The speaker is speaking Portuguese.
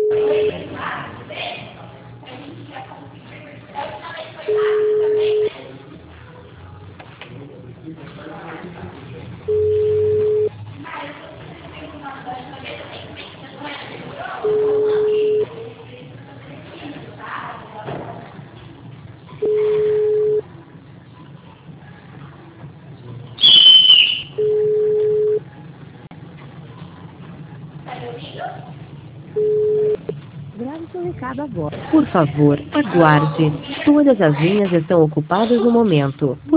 Grave seu recado agora. Por favor, aguarde. Todas as linhas estão ocupadas no momento.